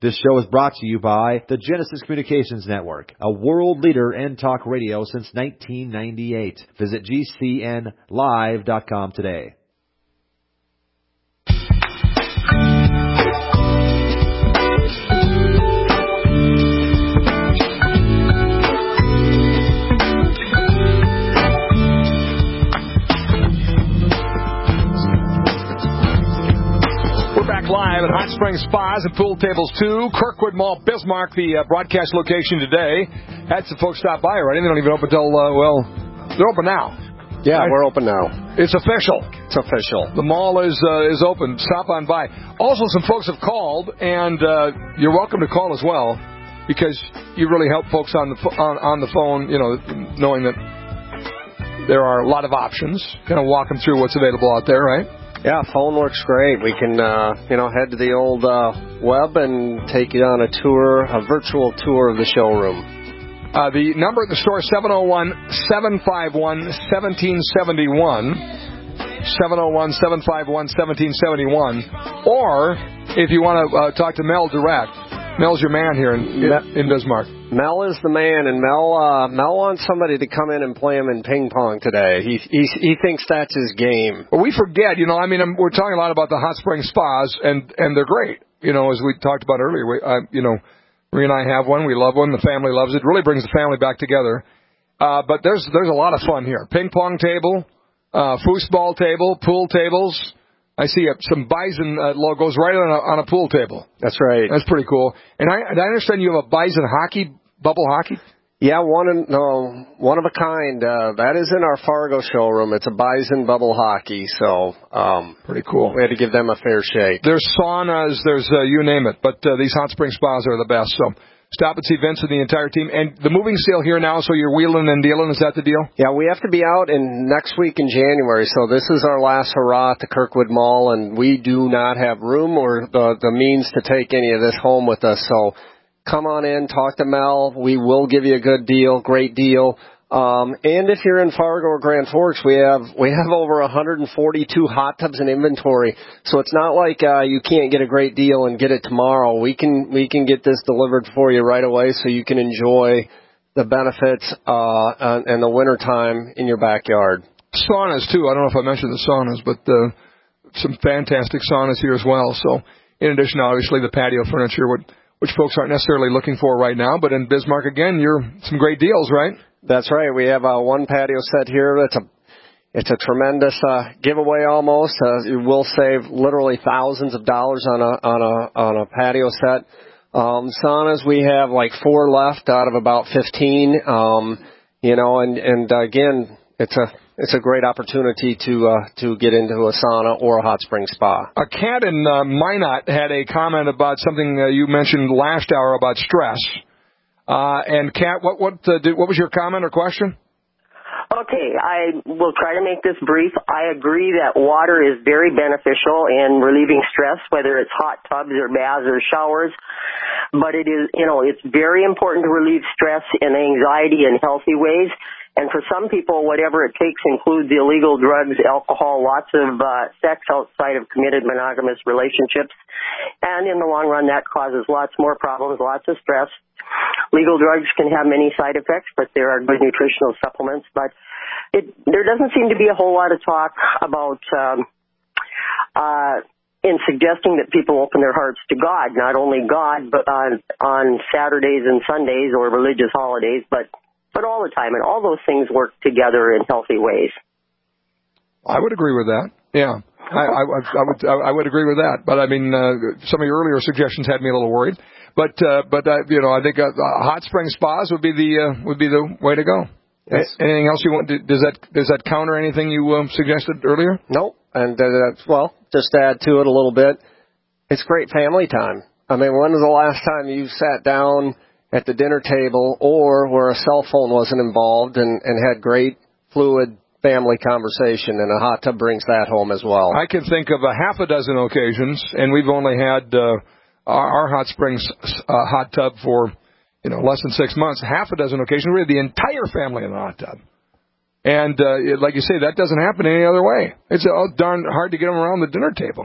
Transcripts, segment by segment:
This show is brought to you by the Genesis Communications Network, a world leader in talk radio since 1998. Visit GCNlive.com today. Live at Hot Springs Spas and Pool Tables 2, Kirkwood Mall, Bismarck, the broadcast location today. Had some folks stop by already. They don't even open until, they're open now. Yeah, right? We're open now. It's official. It's official. The mall is open. Stop on by. Also, some folks have called, and you're welcome to call as well, because you really help folks on the phone, knowing that there are a lot of options. Kind of walk them through what's available out there, right? Yeah, phone works great. We can, head to the old web and take you on a virtual tour of the showroom. The number at the store is 701-751-1771. 701-751-1771. Or, if you want to talk to Mel direct, Mel's your man here in Bismarck. Mel is the man, and Mel wants somebody to come in and play him in ping pong today. He thinks that's his game. Well, we forget, we're talking a lot about the Hot Springs Spas, and they're great. As we talked about earlier, Marie and I have one. We love one. The family loves it. It really brings the family back together. But there's a lot of fun here. Ping pong table, foosball table, pool tables. I see some Bison logos right on a pool table. That's right. That's pretty cool. And I understand you have a Bison bubble hockey? Yeah, one of a kind. That is in our Fargo showroom. It's a Bison bubble hockey, so pretty cool. We had to give them a fair shake. There's saunas, there's you name it, but these hot spring spas are the best. So stop and see Vince and the entire team. And the moving sale here now, so you're wheeling and dealing, is that the deal? Yeah, we have to be out next week in January, so this is our last hurrah at the Kirkwood Mall, and we do not have room or the means to take any of this home with us. So come on in, talk to Mel. We will give you a good deal, great deal. And if you're in Fargo or Grand Forks, we have over 142 hot tubs in inventory. So it's not like you can't get a great deal and get it tomorrow. We can get this delivered for you right away, so you can enjoy the benefits in the wintertime in your backyard. Saunas too. I don't know if I mentioned the saunas, but some fantastic saunas here as well. So in addition, obviously the patio furniture, which folks aren't necessarily looking for right now, but in Bismarck again, some great deals, right? That's right. We have one patio set here. It's a tremendous giveaway almost. You will save literally thousands of dollars on a patio set. Saunas, we have like 4 left out of about 15. And again, it's a great opportunity to get into a sauna or a hot spring spa. A cat in Minot had a comment about something you mentioned last hour about stress. And Kat, what was your comment or question? Okay, I will try to make this brief. I agree that water is very beneficial in relieving stress, whether it's hot tubs or baths or showers. But it is, it's very important to relieve stress and anxiety in healthy ways. And for some people, whatever it takes includes illegal drugs, alcohol, lots of sex outside of committed monogamous relationships. And in the long run, that causes lots more problems, lots of stress. Legal drugs can have many side effects, but there are good nutritional supplements. But there doesn't seem to be a whole lot of talk about in suggesting that people open their hearts to God, not only God, but on Saturdays and Sundays or religious holidays, but all the time, and all those things work together in healthy ways. I would agree with that. Yeah, I would agree with that. But I mean, some of your earlier suggestions had me a little worried. But I think hot spring spas would be the way to go. Yes. Anything else you want? Does that counter anything you suggested earlier? Nope. And just to add to it a little bit, it's great family time. I mean, when was the last time you sat down at the dinner table or where a cell phone wasn't involved and had great fluid family conversation, and a hot tub brings that home as well? I can think of a half a dozen occasions, and we've only had our hot springs hot tub for less than 6 months. Half a dozen occasions, we had the entire family in the hot tub. And like you say, that doesn't happen any other way. It's darn hard to get them around the dinner table.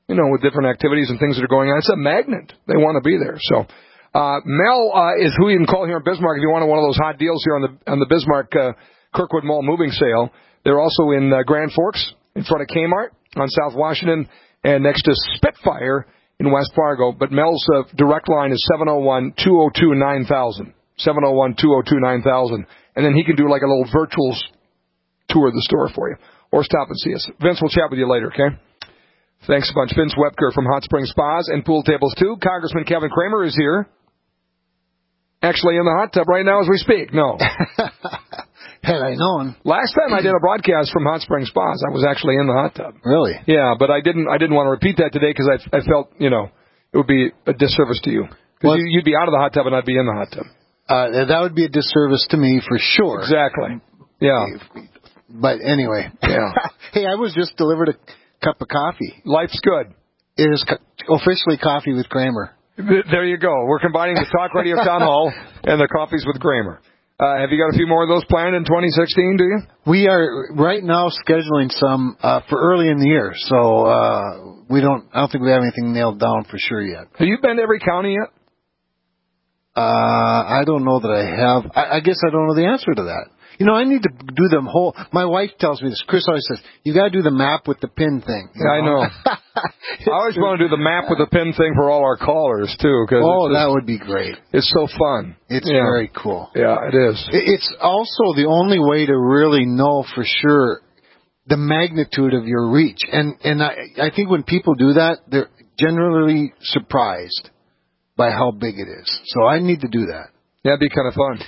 with different activities and things that are going on. It's a magnet. They want to be there. So Mel is who you can call here in Bismarck if you want one of those hot deals here on the Bismarck Kirkwood Mall moving sale. They're also in Grand Forks in front of Kmart on South Washington and next to Spitfire in West Fargo. But Mel's direct line is 701-202-9000. 701-202-9000. And then he can do like a little virtual tour of the store for you. Or stop and see us. Vince, we'll chat with you later, okay? Thanks a bunch. Vince Wepker from Hot Springs Spas and Pool Tables, too. Congressman Kevin Kramer is here. Actually in the hot tub right now as we speak. No. Had I known. Last time I did a broadcast from Hot Springs Spas, I was actually in the hot tub. Really? Yeah, but I didn't want to repeat that today because I felt, it would be a disservice to you. Because you'd be out of the hot tub and I'd be in the hot tub. That would be a disservice to me for sure. Exactly. Yeah. But anyway. Yeah. Hey, I was just delivered a cup of coffee. Life's good. It is officially Coffee with Kramer. There you go. We're combining the Talk Radio Town Hall and the Coffees with Kramer. Have you got a few more of those planned in 2016, do you? We are right now scheduling some for early in the year, so I don't think we have anything nailed down for sure yet. Have you been to every county yet? I don't know that I have. I guess I don't know the answer to that. I need to do them whole. My wife tells me this. Chris always says, you got to do the map with the pin thing. Yeah, I know. I always want to do the map with the pin thing for all our callers, too. That would be great. It's so fun. It's very cool. Yeah, it is. It's also the only way to really know for sure the magnitude of your reach. And I think when people do that, they're generally surprised by how big it is. So I need to do that. Yeah, it'd be kind of fun.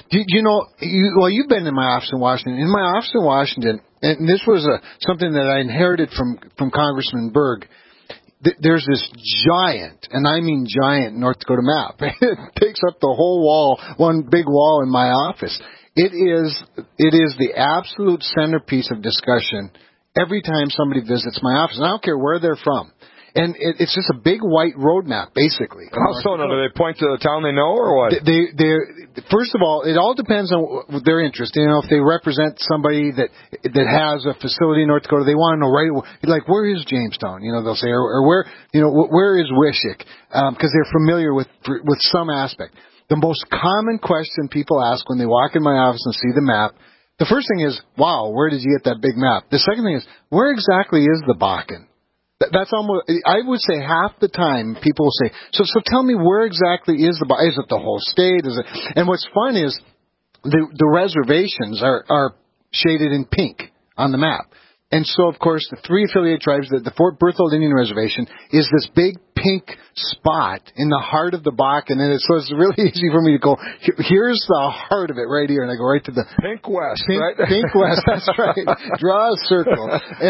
You've been in my office in Washington. In my office in Washington, and this was something that I inherited from Congressman Berg, there's this giant, and I mean giant, North Dakota map. It takes up the whole wall, one big wall in my office. It is the absolute centerpiece of discussion every time somebody visits my office. And I don't care where they're from. And it's just a big white road map, basically. How so? Do they point to the town they know, or what? First of all, it all depends on their interest. If they represent somebody that has a facility in North Dakota, they want to know like where is Jamestown? They'll say, or where is Wishick? Because they're familiar with some aspect. The most common question people ask when they walk in my office and see the map, the first thing is, "Wow, where did you get that big map?" The second thing is, "Where exactly is the Bakken?" That's almost, I would say half the time people will say, so tell me where exactly is it the whole state? And what's fun is the reservations are shaded in pink on the map. And so, of course, the three affiliated tribes, the Fort Berthold Indian Reservation is this big pink spot in the heart of the Bakken. And so it's really easy for me to go, here's the heart of it right here. And I go right to the Pink West, right? Pink West, that's right. Draw a circle.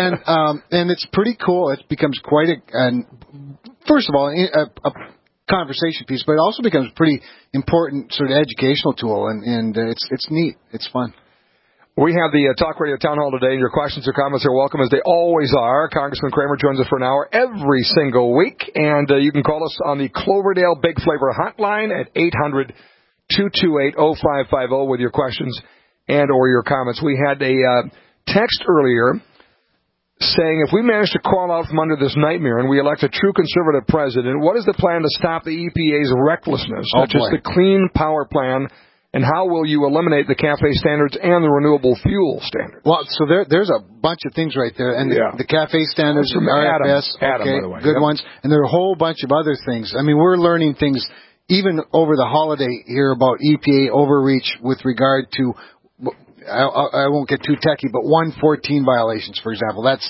And it's pretty cool. It becomes quite first of all, a conversation piece, but it also becomes a pretty important sort of educational tool. And it's neat. It's fun. We have the Talk Radio Town Hall today, and your questions or comments are welcome, as they always are. Congressman Kramer joins us for an hour every single week, and you can call us on the Cloverdale Big Flavor Hotline at 800-228-0550 with your questions and or your comments. We had a text earlier saying, if we manage to crawl out from under this nightmare and we elect a true conservative president, what is the plan to stop the EPA's recklessness, such as the Clean Power Plan? And how will you eliminate the CAFE standards and the renewable fuel standards? Well, so there's a bunch of things right there. And the CAFE standards from RFS, Adam, by the way. Good ones. And there are a whole bunch of other things. I mean, we're learning things even over the holiday here about EPA overreach with regard to, I won't get too techy, but 114 violations, for example. That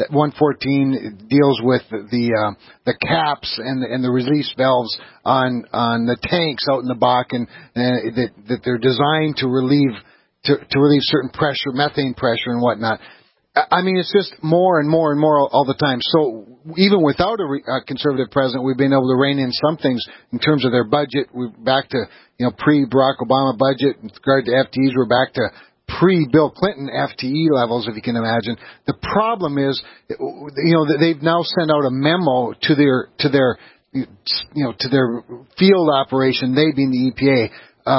114 deals with the caps and the release valves on the tanks out in the Bakken that they're designed to relieve certain pressure, methane pressure and whatnot. I mean, it's just more and more and more all the time. So even without a conservative president, we've been able to rein in some things in terms of their budget. We're back to pre-Barack Obama budget. With regard to FTEs, we're back to pre-Bill Clinton FTE levels, if you can imagine. The problem is, they've now sent out a memo to their field operation, they being the EPA,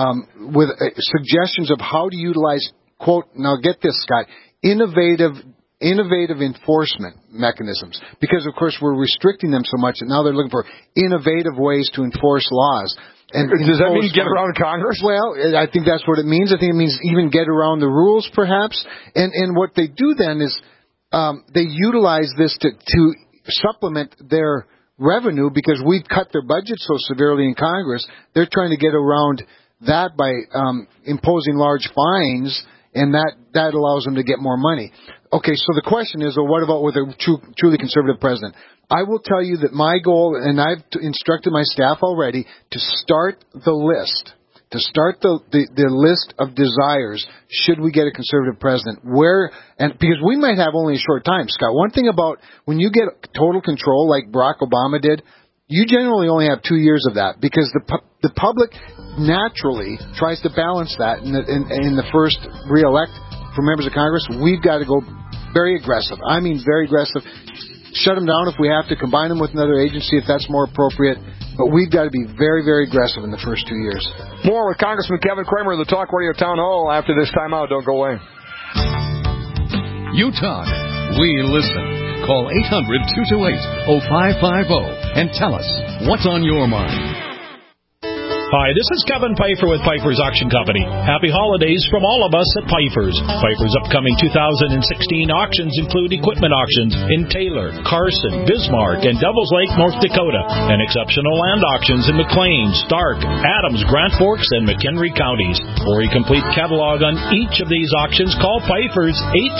with suggestions of how to utilize, quote, now get this, Scott, innovative innovative enforcement mechanisms, because of course we're restricting them so much that now they're looking for innovative ways to enforce laws. And does that mean get around Congress? Well, I think that's what it means. I think it means even get around the rules, perhaps. And what they do then is they utilize this to supplement their revenue, because we've cut their budget so severely in Congress. They're trying to get around that by imposing large fines, and that allows them to get more money. Okay, so the question is, well, what about with a truly conservative president? I will tell you that my goal, and I've instructed my staff already, to start the list. To start the list of desires, should we get a conservative president? Because we might have only a short time, Scott. One thing about when you get total control like Barack Obama did, you generally only have 2 years of that, because the public naturally tries to balance that. In the first re-elect for members of Congress, we've got to go very aggressive. I mean very aggressive. Shut them down if we have to, combine them with another agency if that's more appropriate. But we've got to be very, very aggressive in the first 2 years. More with Congressman Kevin Cramer of the Talk Radio Town Hall after this timeout. Don't go away. You talk, we listen. Call 800-228-0550 and tell us what's on your mind. Hi, this is Kevin Pfeiffer with Pfeiffer's Auction Company. Happy holidays from all of us at Pfeiffer's. Pfeiffer's upcoming 2016 auctions include equipment auctions in Taylor, Carson, Bismarck, and Devils Lake, North Dakota, and exceptional land auctions in McLean, Stark, Adams, Grand Forks, and McHenry counties. For a complete catalog on each of these auctions, call Pfeiffer's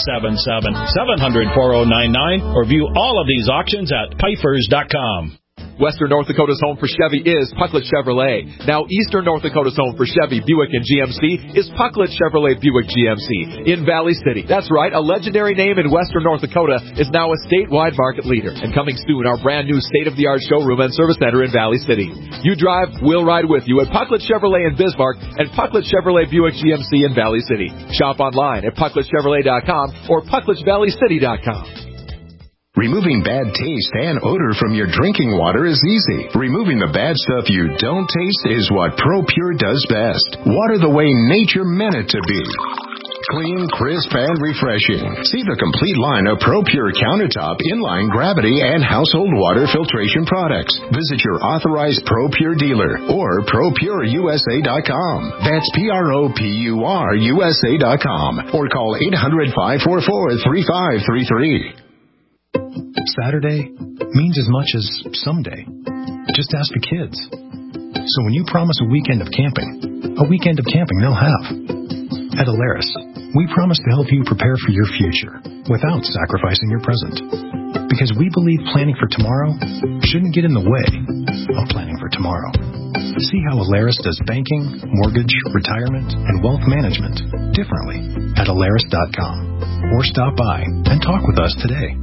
877-700-4099 or view all of these auctions at Pfeiffer's.com. Western North Dakota's home for Chevy is Pucklet Chevrolet. Now, Eastern North Dakota's home for Chevy, Buick, and GMC is Pucklet Chevrolet Buick GMC in Valley City. That's right, a legendary name in Western North Dakota is now a statewide market leader. And coming soon, our brand new state-of-the-art showroom and service center in Valley City. You drive, we'll ride with you at Pucklet Chevrolet in Bismarck and Pucklet Chevrolet Buick GMC in Valley City. Shop online at PuckletChevrolet.com or PuckletValleyCity.com. Removing bad taste and odor from your drinking water is easy. Removing the bad stuff you don't taste is what ProPure does best. Water the way nature meant it to be. Clean, crisp, and refreshing. See the complete line of ProPure countertop, inline, gravity, and household water filtration products. Visit your authorized ProPure dealer or ProPureUSA.com. That's ProPureUSA.com or call 800-544-3533. Saturday means as much as someday. Just ask the kids. So when you promise a weekend of camping they'll have. At Alaris, we promise to help you prepare for your future without sacrificing your present. Because we believe planning for tomorrow shouldn't get in the way of planning for tomorrow. See how Alaris does banking, mortgage, retirement, and wealth management differently at Alaris.com. Or stop by and talk with us today.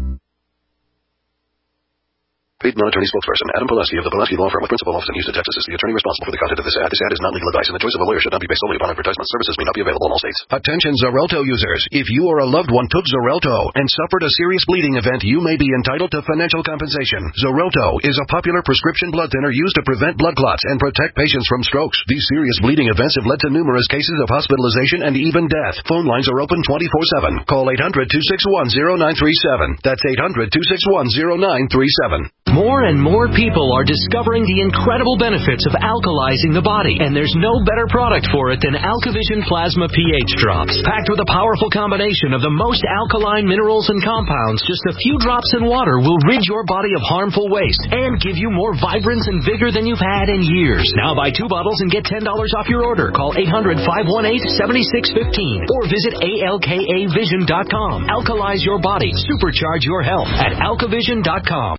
Paid non-attorney spokesperson Adam Pulaski of the Pulaski Law Firm with principal office in Houston, Texas is the attorney responsible for the content of this ad. This ad is not legal advice, and the choice of a lawyer should not be based solely upon advertisement. Services may not be available in all states. Attention Xarelto users. If you or a loved one took Xarelto and suffered a serious bleeding event, you may be entitled to financial compensation. Xarelto is a popular prescription blood thinner used to prevent blood clots and protect patients from strokes. These serious bleeding events have led to numerous cases of hospitalization and even death. Phone lines are open 24/7. Call 800-261-0937. That's 800-261-0937. More and more people are discovering the incredible benefits of alkalizing the body, and there's no better product for it than AlkaVision Plasma pH Drops. Packed with a powerful combination of the most alkaline minerals and compounds, just a few drops in water will rid your body of harmful waste and give you more vibrance and vigor than you've had in years. Now buy 2 bottles and get $10 off your order. Call 800-518-7615 or visit ALKAVision.com. Alkalize your body. Supercharge your health at AlkaVision.com.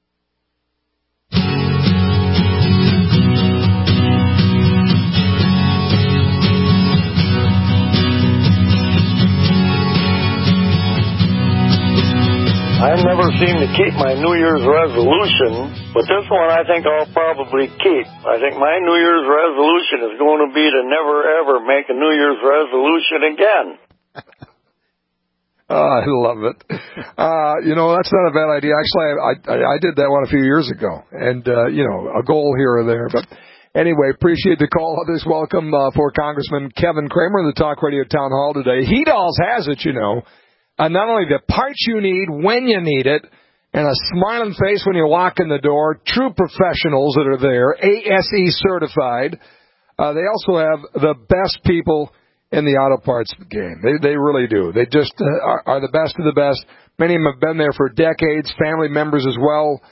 I never seem to keep my New Year's resolution, but this one I think I'll probably keep. I think my New Year's resolution is going to be to never, ever make a New Year's resolution again. I love it. That's not a bad idea. Actually, I did that one a few years ago, and, a goal here or there. But anyway, appreciate the call. Others welcome for Congressman Kevin Cramer of the Talk Radio Town Hall today. He Dolls has it, not only the parts you need when you need it, and a smiling face when you walk in the door. True professionals that are there, ASE certified. They also have the best people in the auto parts game. They really do. They just are the best of the best. Many of them have been there for decades, family members as well.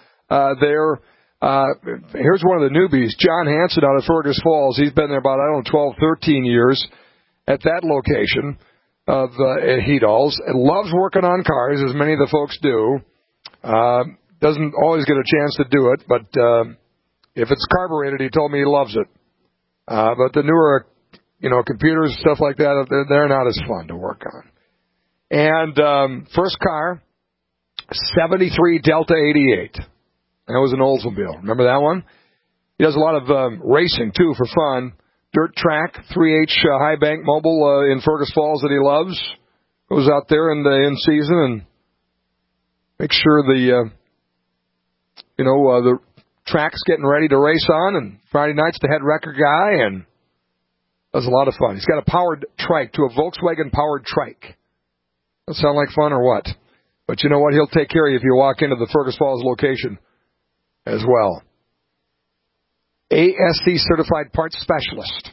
Here's one of the newbies, John Hanson out of Fergus Falls. He's been there about, 12, 13 years at that location of Hedals. Loves working on cars, as many of the folks do. Doesn't always get a chance to do it, but if it's carbureted, he told me he loves it. But the newer, computers, stuff like that, they're not as fun to work on. And first car, 73 Delta 88. That was an Oldsmobile. Remember that one? He does a lot of racing, too, for fun. Dirt track, 3H high bank mobile in Fergus Falls that he loves. Goes out there in season and makes sure the track's getting ready to race on. And Friday night's the head record guy and does a lot of fun. He's got a powered trike, to a Volkswagen powered trike. That sound like fun or what? But you know what? He'll take care of you if you walk into the Fergus Falls location as well. ASC certified parts specialist.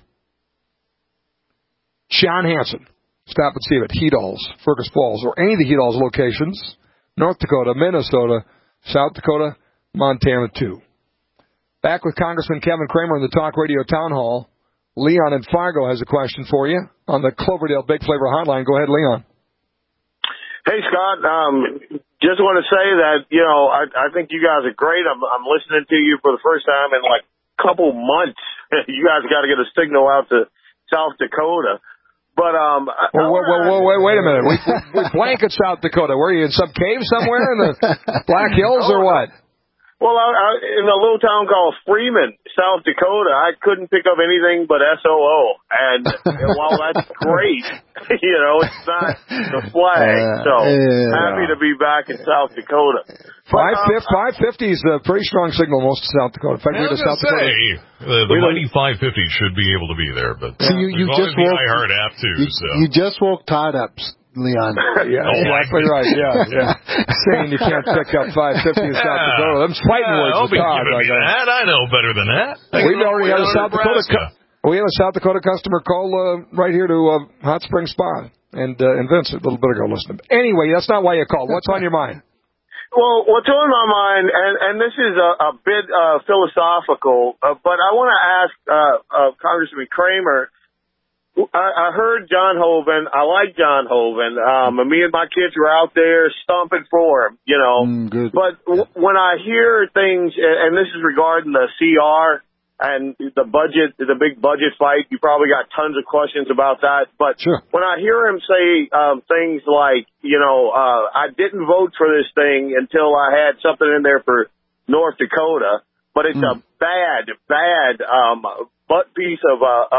John Hanson. Stop and see him at Hedals, Fergus Falls, or any of the Hedals locations. North Dakota, Minnesota, South Dakota, Montana too. Back with Congressman Kevin Kramer in the Talk Radio Town Hall. Leon in Fargo has a question for you on the Cloverdale Big Flavor Hotline. Go ahead, Leon. Hey, Scott. Just want to say that, I think you guys are great. I'm listening to you for the first time in like a couple months. You guys got to get a signal out to South Dakota. But wait a minute. We blanket South Dakota. Were you in some cave somewhere in the Black Hills or what? Well, in a little town called Freeman, South Dakota, I couldn't pick up anything but SOO. And while that's great, it's not the flag. So happy to be back in South Dakota. 550 is a pretty strong signal most of South Dakota. In fact, I was going to say, the mighty 550 should be able to be there. But so you just woke the iHeart app too. You just woke Todd up, Leon. Yeah, exactly right. Yeah. Saying you can't pick up 550 in South Dakota. I'm fighting words with Todd. That. I know better than that. We've already had a South Dakota. We had a South Dakota customer call right here to Hot Spring Spa and Vince a little bit ago. Listen. Anyway, that's not why you called. What's on your mind? Well, what's on my mind, and this is a bit philosophical, but I want to ask Congressman Kramer. I heard John Hoeven. I like John Hoeven. Me and my kids were out there stomping for him, Good. But when I hear things, and this is regarding the CR and the budget, the big budget fight, you probably got tons of questions about that. But sure. When I hear him say things like, I didn't vote for this thing until I had something in there for North Dakota, but it's a bad butt piece of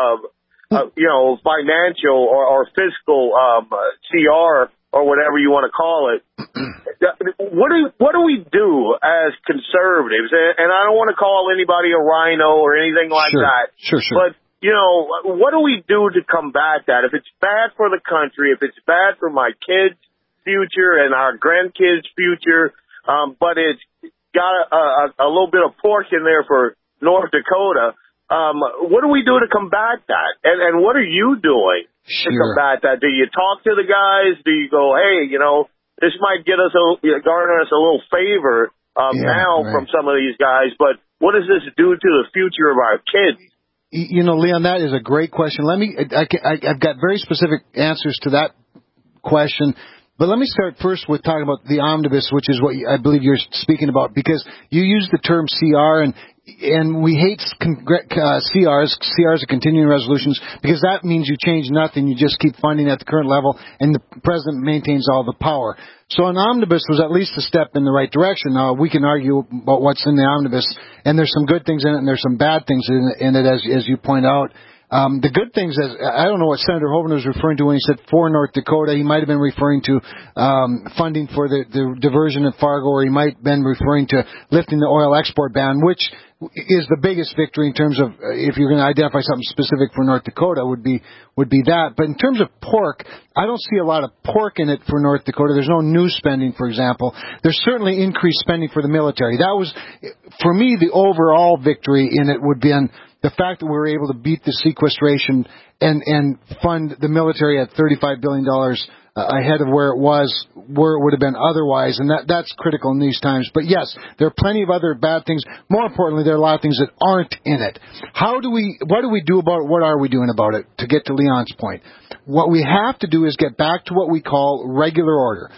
financial or fiscal CR or whatever you want to call it. What do we do as conservatives? And I don't want to call anybody a rhino or anything like that. Sure. But, what do we do to combat that? If it's bad for the country, if it's bad for my kids' future and our grandkids' future, but it's got a little bit of pork in there for North Dakota, what do we do to combat that? And what are you doing to combat that? Do you talk to the guys? Do you go, hey, this might garner us a little favor from some of these guys, but what does this do to the future of our kids? Leon, that is a great question. I've got very specific answers to that question. But let me start first with talking about the omnibus, which is what I believe you're speaking about, because you use the term CR, and we hate CRs. CRs are continuing resolutions, because that means you change nothing. You just keep funding at the current level, and the president maintains all the power. So an omnibus was at least a step in the right direction. Now, we can argue about what's in the omnibus, and there's some good things in it, and there's some bad things in it, as you point out. The good things is, I don't know what Senator Hoeven was referring to when he said for North Dakota. He might have been referring to funding for the diversion of Fargo, or he might have been referring to lifting the oil export ban, which is the biggest victory in terms of, if you're going to identify something specific for North Dakota, would be that. But in terms of pork, I don't see a lot of pork in it for North Dakota. There's no new spending, for example. There's certainly increased spending for the military. That was, for me, the overall victory in it would be in the fact that we were able to beat the sequestration and fund the military at $35 billion ahead of where it would have been otherwise, and that's critical in these times. But yes, there are plenty of other bad things. More importantly, there are a lot of things that aren't in it. What do we do about it? What are we doing about it? To get to Leon's point, what we have to do is get back to what we call regular order.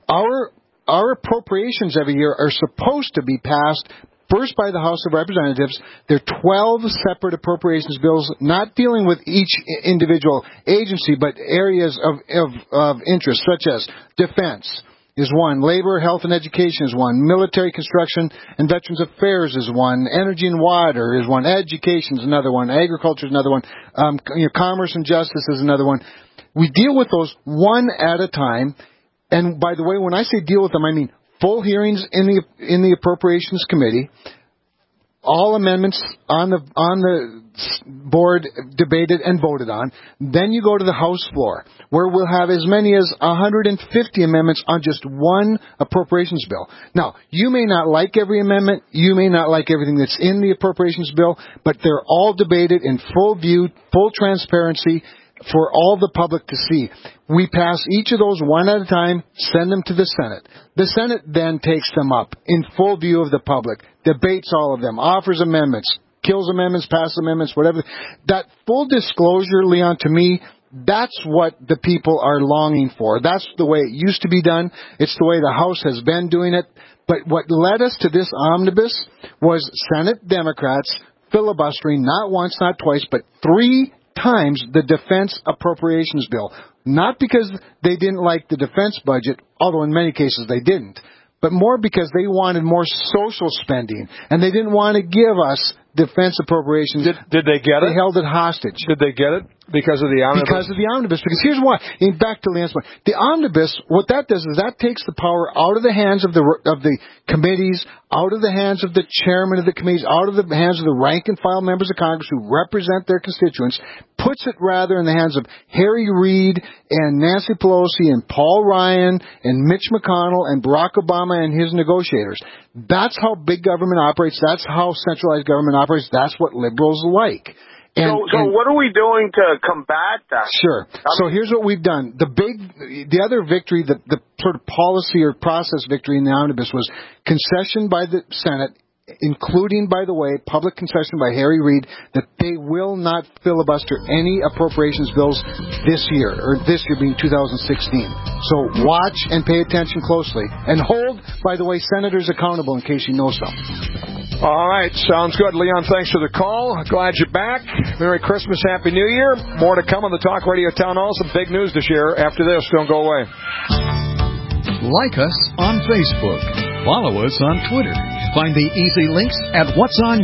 Our appropriations every year are supposed to be passed first by the House of Representatives. There are 12 separate appropriations bills, not dealing with each individual agency, but areas of interest, such as defense is one, labor, health, and education is one, military construction and veterans affairs is one, energy and water is one, education is another one, agriculture is another one, commerce and justice is another one. We deal with those one at a time. And by the way, when I say deal with them, I mean full hearings in the Appropriations Committee, all amendments on the board debated and voted on. Then you go to the House floor, where we'll have as many as 150 amendments on just one appropriations bill. Now, you may not like every amendment, you may not like everything that's in the appropriations bill, but they're all debated in full view, full transparency, for all the public to see. We pass each of those one at a time, send them to the Senate. The Senate then takes them up in full view of the public, debates all of them, offers amendments, kills amendments, passes amendments, whatever. That full disclosure, Leon, to me, that's what the people are longing for. That's the way it used to be done. It's the way the House has been doing it. But what led us to this omnibus was Senate Democrats filibustering not once, not twice, but 3 times the defense appropriations bill. Not because they didn't like the defense budget, although in many cases they didn't, but more because they wanted more social spending, and they didn't want to give us defense appropriations. Did they get it? They held it hostage. Did they get it? Because of the omnibus? Because of the omnibus. Because here's why. Back to Leon's point. The omnibus, what that does is that takes the power out of the hands of the committees, out of the hands of the chairman of the committees, out of the hands of the rank and file members of Congress who represent their constituents, puts it rather in the hands of Harry Reid and Nancy Pelosi and Paul Ryan and Mitch McConnell and Barack Obama and his negotiators. That's how big government operates. That's how centralized government operates. That's what liberals like. So what are we doing to combat that? Sure. So here's what we've done. The other victory, the sort of policy or process victory in the omnibus was concession by the Senate, including, by the way, public concession by Harry Reid, that they will not filibuster any appropriations bills this year, or this year being 2016. So watch and pay attention closely. And hold, by the way, senators accountable in case you know something. All right, sounds good. Leon, thanks for the call. Glad you're back. Merry Christmas, Happy New Year. More to come on the Talk Radio Town Hall. Some big news to share after this. Don't go away. Like us on Facebook. Follow us on Twitter. Find the easy links at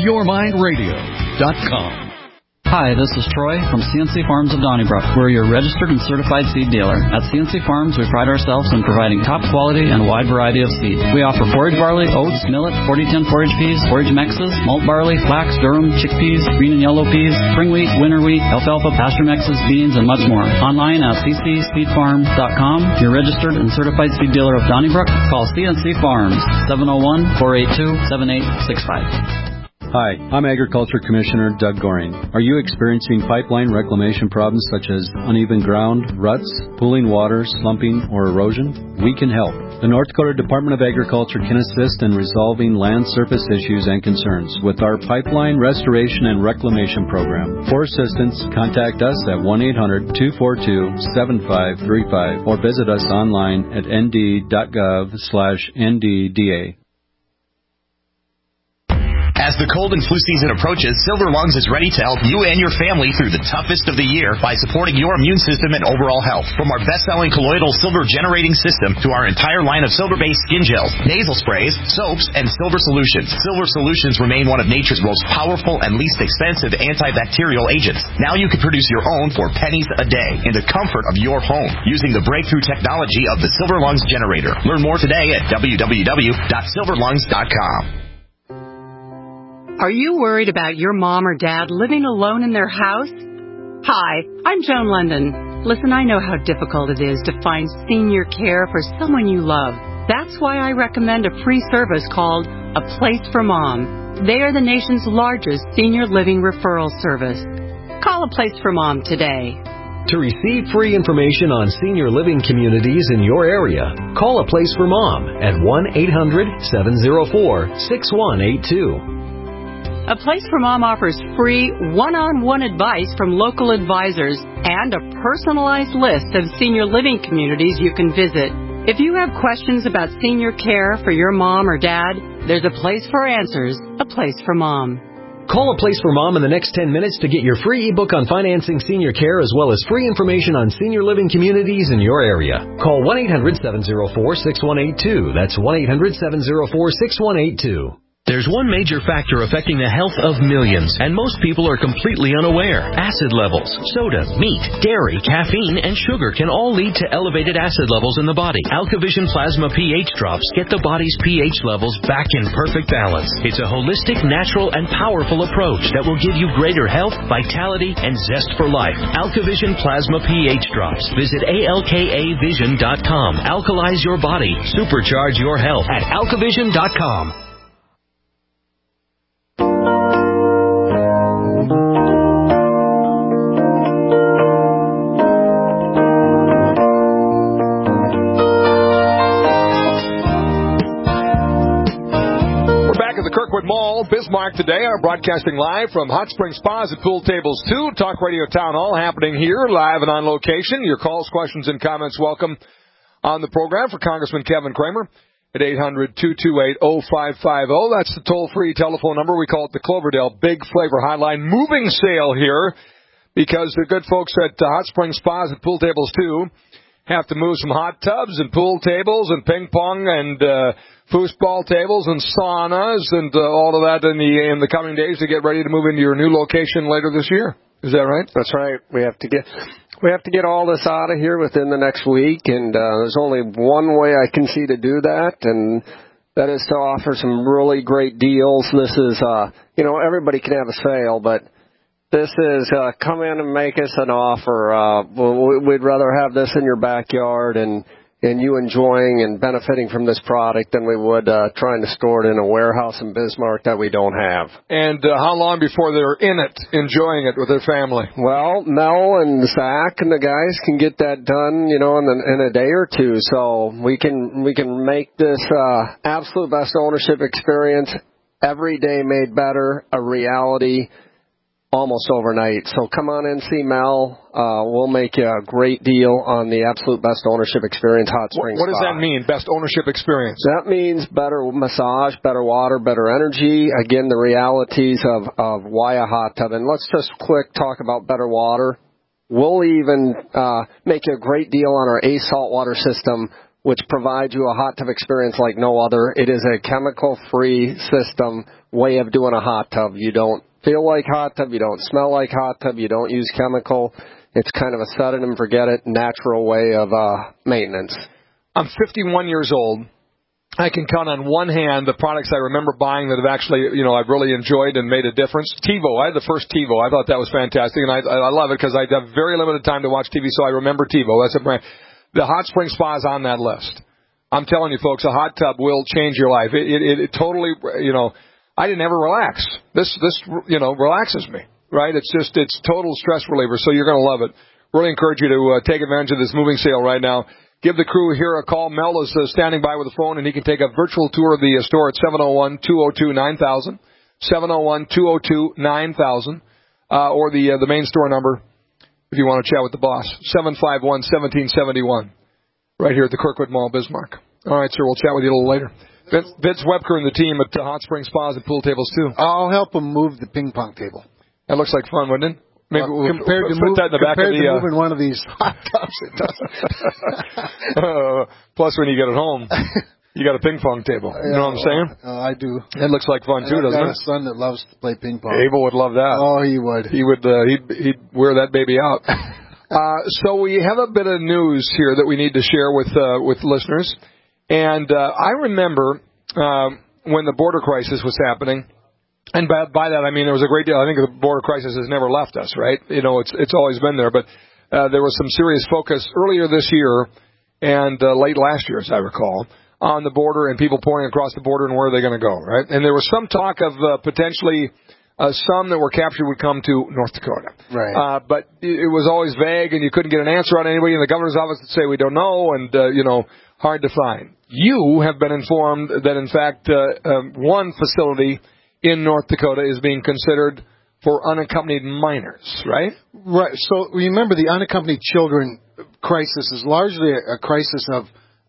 whatsonyourmindradio.com. Hi, this is Troy from CNC Farms of Donnybrook. We're your registered and certified seed dealer. At CNC Farms, we pride ourselves in providing top quality and wide variety of seed. We offer forage barley, oats, millet, 4010 forage peas, forage mexes, malt barley, flax, durum, chickpeas, green and yellow peas, spring wheat, winter wheat, alfalfa, pasture mexes, beans, and much more. Online at ccseedfarm.com. Your registered and certified seed dealer of Donnybrook. Call CNC Farms, 701-482-7865. Hi, I'm Agriculture Commissioner Doug Goring. Are you experiencing pipeline reclamation problems such as uneven ground, ruts, pooling water, slumping, or erosion? We can help. The North Dakota Department of Agriculture can assist in resolving land surface issues and concerns with our Pipeline Restoration and Reclamation Program. For assistance, contact us at 1-800-242-7535 or visit us online at nd.gov/ndda. As the cold and flu season approaches, Silver Lungs is ready to help you and your family through the toughest of the year by supporting your immune system and overall health. From our best-selling colloidal silver generating system to our entire line of silver-based skin gels, nasal sprays, soaps, and silver solutions. Silver solutions remain one of nature's most powerful and least expensive antibacterial agents. Now you can produce your own for pennies a day in the comfort of your home using the breakthrough technology of the Silver Lungs generator. Learn more today at www.silverlungs.com. Are you worried about your mom or dad living alone in their house? Hi, I'm Joan London. Listen, I know how difficult it is to find senior care for someone you love. That's why I recommend a free service called A Place for Mom. They are the nation's largest senior living referral service. Call A Place for Mom today. To receive free information on senior living communities in your area, call A Place for Mom at 1-800-704-6182. A Place for Mom offers free one-on-one advice from local advisors and a personalized list of senior living communities you can visit. If you have questions about senior care for your mom or dad, there's a place for answers, A Place for Mom. Call A Place for Mom in the next 10 minutes to get your free ebook on financing senior care as well as free information on senior living communities in your area. Call 1-800-704-6182. That's 1-800-704-6182. There's one major factor affecting the health of millions, and most people are completely unaware. Acid levels. Soda, meat, dairy, caffeine, and sugar can all lead to elevated acid levels in the body. AlkaVision Plasma pH drops get the body's pH levels back in perfect balance. It's a holistic, natural, and powerful approach that will give you greater health, vitality, and zest for life. AlkaVision Plasma pH drops. Visit alkavision.com. Alkalize your body. Supercharge your health at alkavision.com. Kirkwood Mall, Bismarck today. I'm broadcasting live from Hot Spring Spas at Pool Tables 2. Talk Radio Town Hall happening here, live and on location. Your calls, questions, and comments welcome on the program for Congressman Kevin Cramer at 800-228-0550. That's the toll-free telephone number. We call it the Cloverdale Big Flavor Hotline. Moving sale here because the good folks at Hot Spring Spas at Pool Tables 2 have to move some hot tubs and pool tables and ping pong and foosball tables and saunas and all of that in the coming days to get ready to move into your new location later this year. Is that right? That's right. We have to get all this out of here within the next week, and there's only one way I can see to do that, and that is to offer some really great deals. This is, everybody can have a sale, but this is come in and make us an offer. We'd rather have this in your backyard and you enjoying and benefiting from this product than we would trying to store it in a warehouse in Bismarck that we don't have. And how long before they're in it, enjoying it with their family? Well, Mel and Zach and the guys can get that done, in a day or two. So we can make this absolute best ownership experience every day made better, a reality almost overnight. So come on in, see Mel. We'll make you a great deal on the absolute best ownership experience, Hot Springs What does that mean, best ownership experience? That means better massage, better water, better energy. Again, the realities of why a hot tub. And let's just quick talk about better water. We'll even make you a great deal on our Ace saltwater system, which provides you a hot tub experience like no other. It is a chemical-free system way of doing a hot tub. You don't feel like hot tub, you don't smell like hot tub, you don't use chemical. It's kind of a set it and forget it, natural way of maintenance. I'm 51 years old. I can count on one hand the products I remember buying that have actually, I've really enjoyed and made a difference. TiVo, I had the first TiVo. I thought that was fantastic, and I love it because I have very limited time to watch TV, so I remember TiVo. That's a brand. The Hot Spring Spa is on that list. I'm telling you, folks, a hot tub will change your life. It totally, I didn't ever relax. This relaxes me, right? It's total stress reliever, so you're going to love it. Really encourage you to take advantage of this moving sale right now. Give the crew here a call. Mel is standing by with a phone, and he can take a virtual tour of the store at 701-202-9000, 701-202-9000, or the main store number if you want to chat with the boss, 751-1771, right here at the Kirkwood Mall, Bismarck. All right, sir, we'll chat with you a little later. Vince Webker and the team at Hot Spring Spas and Pool Tables, too. I'll help them move the ping pong table. That looks like fun, wouldn't it? Maybe compared to moving one of these hot tubs, it doesn't. Plus, when you get it home, you got a ping pong table. You know what I'm saying? I do. It looks like fun, too, doesn't it? I've got a son that loves to play ping pong. Abel would love that. Oh, he would. He'd wear that baby out. So we have a bit of news here that we need to share with listeners. And I remember when the border crisis was happening. And by that, I mean, there was a great deal. I think the border crisis has never left us, right? You know, it's always been there. But there was some serious focus earlier this year and late last year, as I recall, on the border and people pouring across the border and where are they going to go, right? And there was some talk of potentially some that were captured would come to North Dakota. Right. But it was always vague, and you couldn't get an answer on anybody. And the governor's office would say, we don't know, and, hard to find. You have been informed that, in fact, one facility in North Dakota is being considered for unaccompanied minors, right? Right. So remember, the unaccompanied children crisis is largely a crisis of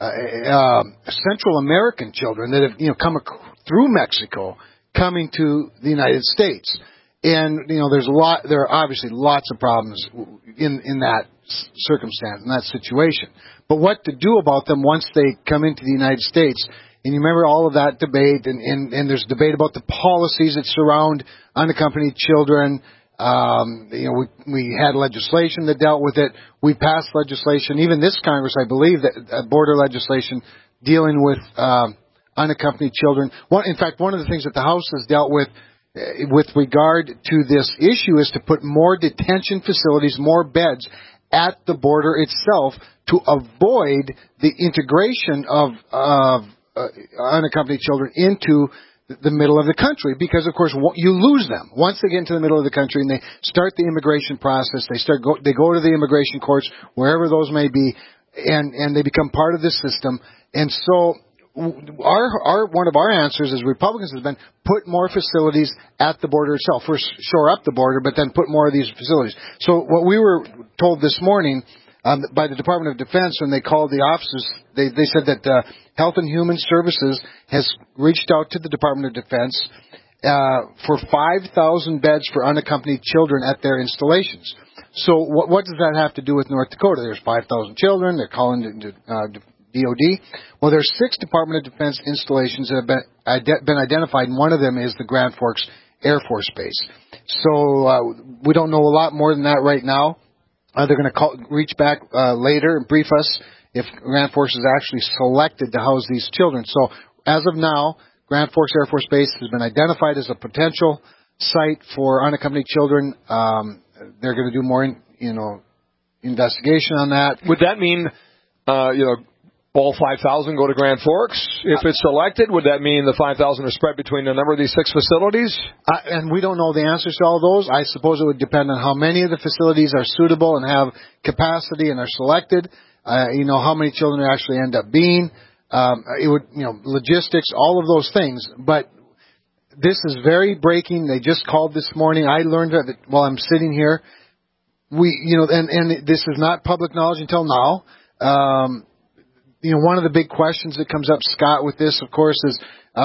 Central American children that have come through Mexico coming to the United States. And there are obviously lots of problems in that circumstance, in that situation. But what to do about them once they come into the United States? And you remember all of that debate, and there's debate about the policies that surround unaccompanied children. We had legislation that dealt with it. We passed legislation, even this Congress, I believe, that border legislation dealing with unaccompanied children. In fact, one of the things that the House has dealt with regard to this issue is to put more detention facilities, more beds at the border itself to avoid the integration of unaccompanied children into the middle of the country, because of course you lose them once they get into the middle of the country and they start the immigration process. They go to the immigration courts, wherever those may be, and they become part of the system. And so one of our answers as Republicans has been put more facilities at the border itself. First, shore up the border, but then put more of these facilities. So what we were told this morning by the Department of Defense when they called the offices, they said that Health and Human Services has reached out to the Department of Defense for 5,000 beds for unaccompanied children at their installations. So what does that have to do with North Dakota? There's 5,000 children. They're calling it DOD. Well, there's 6 Department of Defense installations that have been identified, and one of them is the Grand Forks Air Force Base. So we don't know a lot more than that right now. They're going to reach back later and brief us if Grand Forks is actually selected to house these children. So as of now, Grand Forks Air Force Base has been identified as a potential site for unaccompanied children. They're going to do more, investigation on that. Would that mean, all 5,000 go to Grand Forks? If it's selected, would that mean the 5,000 are spread between a number of these 6 facilities? And we don't know the answers to all those. I suppose it would depend on how many of the facilities are suitable and have capacity and are selected. How many children there actually end up being. It would, logistics, all of those things. But this is very breaking. They just called this morning. I learned of it while I'm sitting here. And this is not public knowledge until now. One of the big questions that comes up, Scott, with this, of course, is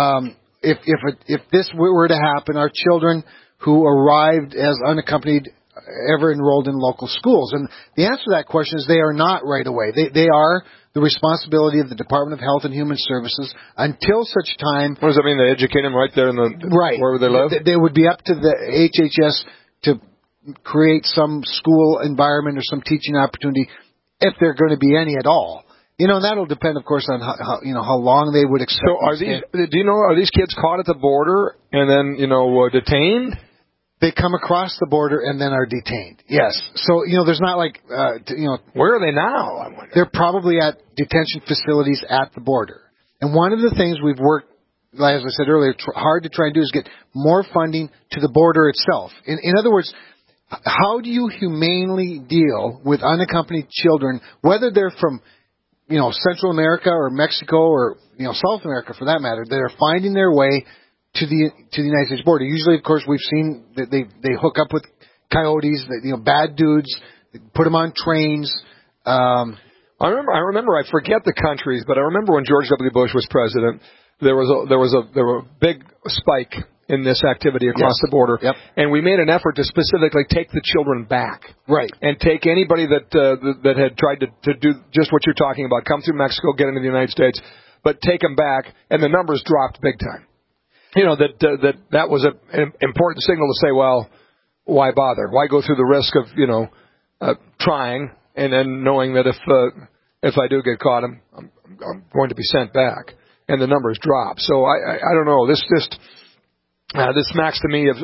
if this were to happen, are children who arrived as unaccompanied ever enrolled in local schools? And the answer to that question is they are not right away. They are the responsibility of the Department of Health and Human Services until such time. What does that mean? They educate them right there in wherever they live? They would be up to the HHS to create some school environment or some teaching opportunity, if there are going to be any at all. And that'll depend, of course, on how long they would expect. So are these kids caught at the border and then, detained? They come across the border and then are detained. Yes. So, there's not like, Where are they now? I wonder. They're probably at detention facilities at the border. And one of the things we've worked, as I said earlier, hard to try and do is get more funding to the border itself. In other words, how do you humanely deal with unaccompanied children, whether they're from Central America or Mexico or, South America for that matter, that are finding their way to the United States border? Usually, of course, we've seen that they hook up with coyotes, bad dudes, put them on trains. I remember, I forget the countries, but I remember when George W. Bush was president, there was a big spike in this activity across the border, and we made an effort to specifically take the children back, right, and take anybody that had tried to do just what you're talking about, come through Mexico, get into the United States, but take them back, and the numbers dropped big time. You know, that was an important signal to say, well, why bother? Why go through the risk of, you know, trying and then knowing that if I do get caught, I'm going to be sent back, and the numbers drop. So I don't know. This smacks to me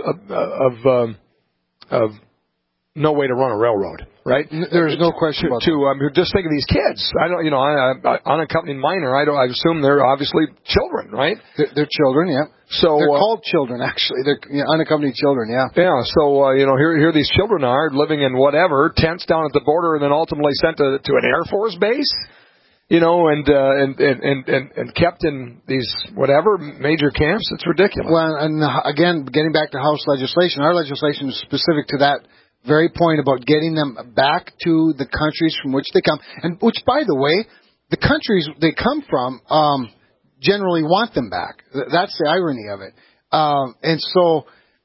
of no way to run a railroad, right? There's no question about that. Just think of these kids. I don't, you know, unaccompanied minor. I assume they're obviously children, right? They're children, yeah. So they're called children, actually. They're unaccompanied children, yeah. Yeah. So you know, here these children are living in whatever tents down at the border, and then ultimately sent to an Air Force base. You know, and kept in these whatever major camps. It's ridiculous. Well, and again, getting back to House legislation, our legislation is specific to that very point about getting them back to the countries from which they come, and which, by the way, the countries they come from generally want them back. That's the irony of it. And so,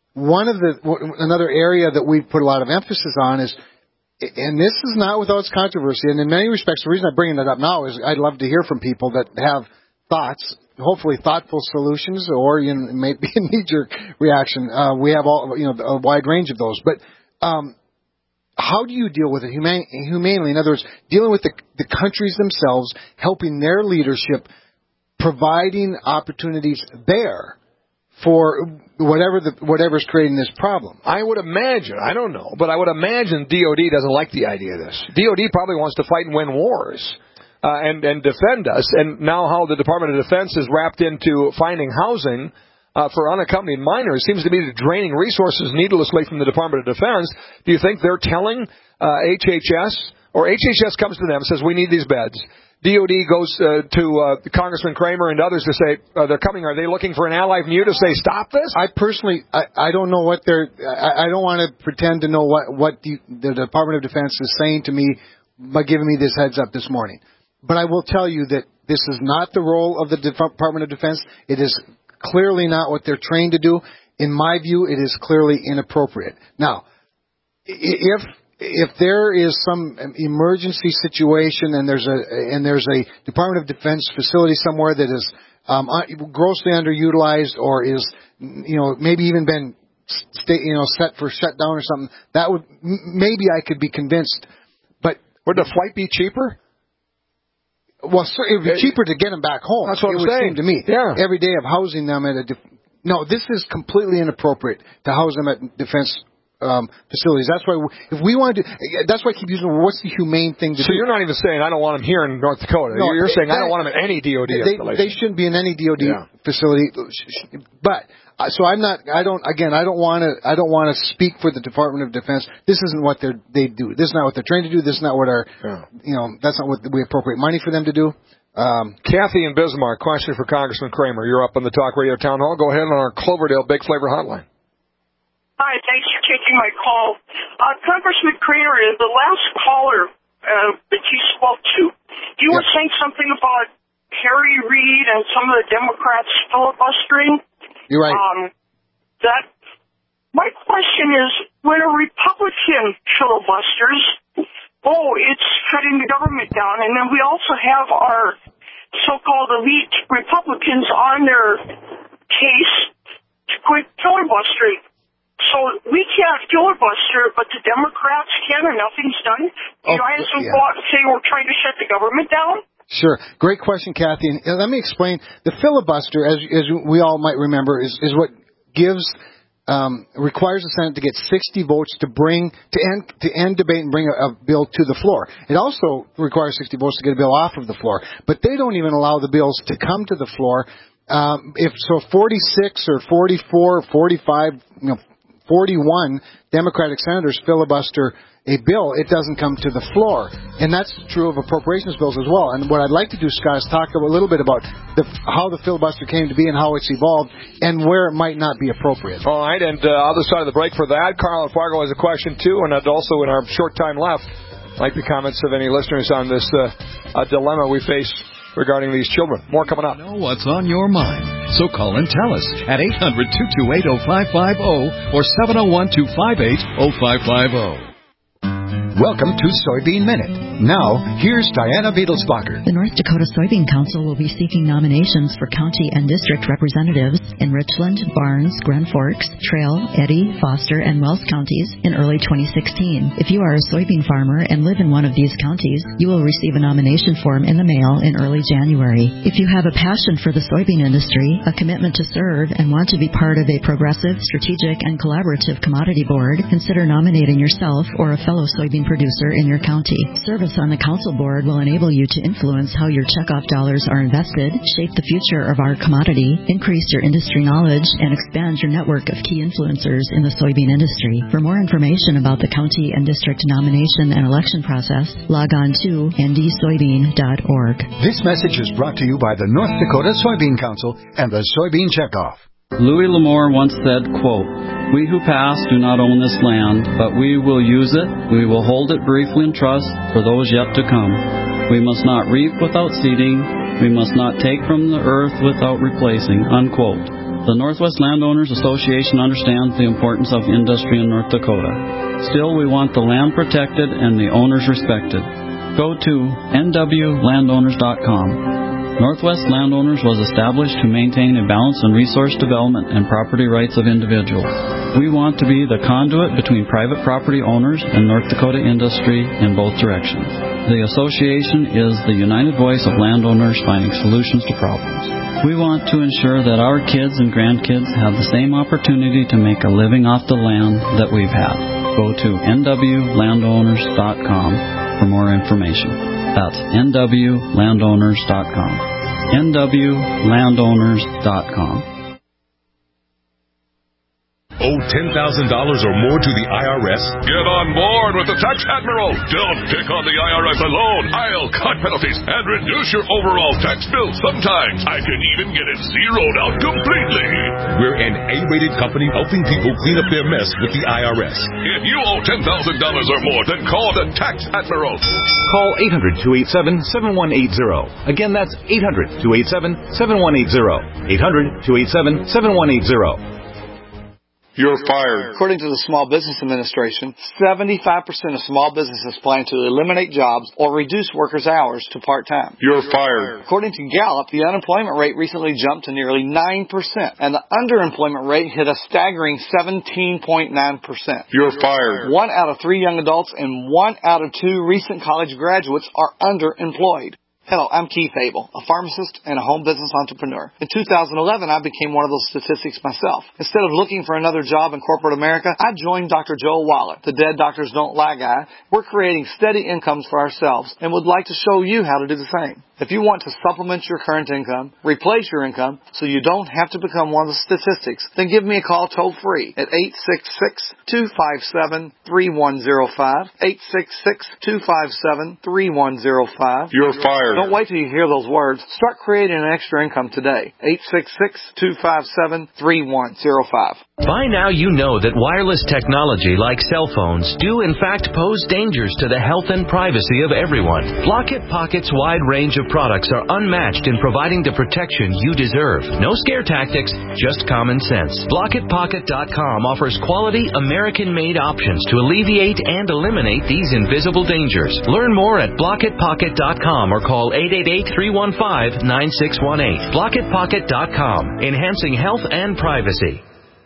another area that we put a lot of emphasis on is. And this is not without its controversy. And in many respects, the reason I'm bringing that up now is I'd love to hear from people that have thoughts, hopefully thoughtful solutions, or it may be a knee-jerk reaction. We have a wide range of those. But how do you deal with it humanely? In other words, dealing with the countries themselves, helping their leadership, providing opportunities there for whatever's creating this problem. I would imagine, I don't know, but I would imagine DOD doesn't like the idea of this. DOD probably wants to fight and win wars and defend us. And now how the Department of Defense is wrapped into finding housing for unaccompanied minors seems to be draining resources needlessly from the Department of Defense. Do you think they're telling HHS, or HHS comes to them and says, we need these beds? DOD goes to Congressman Kramer and others to say, they're coming. Are they looking for an ally from you to say, stop this? I personally, I don't know what I don't want to pretend to know what the Department of Defense is saying to me by giving me this heads up this morning. But I will tell you that this is not the role of the Department of Defense. It is clearly not what they're trained to do. In my view, it is clearly inappropriate. Now, if there is some emergency situation and there's a Department of Defense facility somewhere that is grossly underutilized or is maybe even been set for shutdown or something, that would maybe I could be convinced. But would the flight be cheaper? Well, it would be cheaper to get them back home. That's what it I'm would saying seem to me. Yeah. Every day of housing them at no, this is completely inappropriate to house them at defense facilities. That's why if we want to, that's why I keep using what's the humane thing to do. So you're not even saying I don't want them here in North Dakota. No, you're saying I don't want them in any DOD installation. They shouldn't be in any DOD facility. But so I'm not. I don't want to speak for the Department of Defense. This isn't what they do. This is not what they're trained to do. This is not what that's not what we appropriate money for them to do. Kathy in Bismarck, question for Congressman Kramer. You're up on the Talk Radio Town Hall. Go ahead on our Cloverdale Big Flavor Hotline. Hi, thanks for taking my call. Congressman Kramer is the last caller that you spoke to. You were saying something about Harry Reid and some of the Democrats filibustering. You're right. My question is, when a Republican filibusters, it's shutting the government down, and then we also have our so-called elite Republicans on their case to quit filibustering. So we can't filibuster, but the Democrats can, and nothing's done. You guys will go out and say we're trying to shut the government down? Sure. Great question, Kathy. And let me explain. The filibuster, as we all might remember, is what requires the Senate to get 60 votes to end debate and bring a bill to the floor. It also requires 60 votes to get a bill off of the floor. But they don't even allow the bills to come to the floor. If 46 or 44 or 45, 41 Democratic senators filibuster a bill, it doesn't come to the floor. And that's true of appropriations bills as well. And what I'd like to do, Scott, is talk a little bit about how the filibuster came to be and how it's evolved and where it might not be appropriate. All right, and other side of the break for that, Carl in Fargo has a question too, and also in our short time left, like the comments of any listeners on this dilemma we face regarding these children. More coming up. Know what's on your mind. So call and tell us at 800-228-0550 or 701-258-0550. Welcome to Soybean Minute. Now, here's Diana Beetlesbacher. The North Dakota Soybean Council will be seeking nominations for county and district representatives in Richland, Barnes, Grand Forks, Trail, Eddy, Foster, and Wells counties in early 2016. If you are a soybean farmer and live in one of these counties, you will receive a nomination form in the mail in early January. If you have a passion for the soybean industry, a commitment to serve, and want to be part of a progressive, strategic, and collaborative commodity board, consider nominating yourself or a fellow soybean producer in your county. Service on the council board will enable you to influence how your checkoff dollars are invested, shape the future of our commodity, increase your industry knowledge, and expand your network of key influencers in the soybean industry. For more information about the county and district nomination and election process, log on to ndsoybean.org. This message is brought to you by the North Dakota Soybean Council and the Soybean Checkoff. Louis L'Amour once said, quote, "We who pass do not own this land, but we will use it. We will hold it briefly in trust for those yet to come. We must not reap without seeding. We must not take from the earth without replacing," unquote. The Northwest Landowners Association understands the importance of industry in North Dakota. Still, we want the land protected and the owners respected. Go to nwlandowners.com. Northwest Landowners was established to maintain a balance in resource development and property rights of individuals. We want to be the conduit between private property owners and North Dakota industry in both directions. The association is the united voice of landowners finding solutions to problems. We want to ensure that our kids and grandkids have the same opportunity to make a living off the land that we've had. Go to nwlandowners.com for more information. That's nwlandowners.com. nwlandowners.com. Owe $10,000 or more to the IRS? Get on board with the Tax Admiral. Don't pick on the IRS alone. I'll cut penalties and reduce your overall tax bill. Sometimes I can even get it zeroed out completely. We're an A-rated company helping people clean up their mess with the IRS. If you owe $10,000 or more, then call the Tax Admiral. Call 800-287-7180. Again, that's 800-287-7180. 800-287-7180. You're fired. According to the Small Business Administration, 75% of small businesses plan to eliminate jobs or reduce workers' hours to part-time. You're fired. According to Gallup, the unemployment rate recently jumped to nearly 9%, and the underemployment rate hit a staggering 17.9%. You're fired. 1 out of 3 young adults and 1 out of 2 recent college graduates are underemployed. Hello, I'm Keith Abel, a pharmacist and a home business entrepreneur. In 2011, I became one of those statistics myself. Instead of looking for another job in corporate America, I joined Dr. Joel Wallach, the Dead Doctors Don't Lie guy. We're creating steady incomes for ourselves and would like to show you how to do the same. If you want to supplement your current income, replace your income, so you don't have to become one of the statistics, then give me a call toll-free at 866-257-3105, 866-257-3105. You're fired. Don't wait till you hear those words. Start creating an extra income today. 866-257-3105. By now you know that wireless technology like cell phones do in fact pose dangers to the health and privacy of everyone. Blockit Pocket's wide range of products are unmatched in providing the protection you deserve. No scare tactics, just common sense. BlockitPocket.com offers quality American-made options to alleviate and eliminate these invisible dangers. Learn more at BlockitPocket.com or call 888-315-9618. BlockitPocket.com, enhancing health and privacy.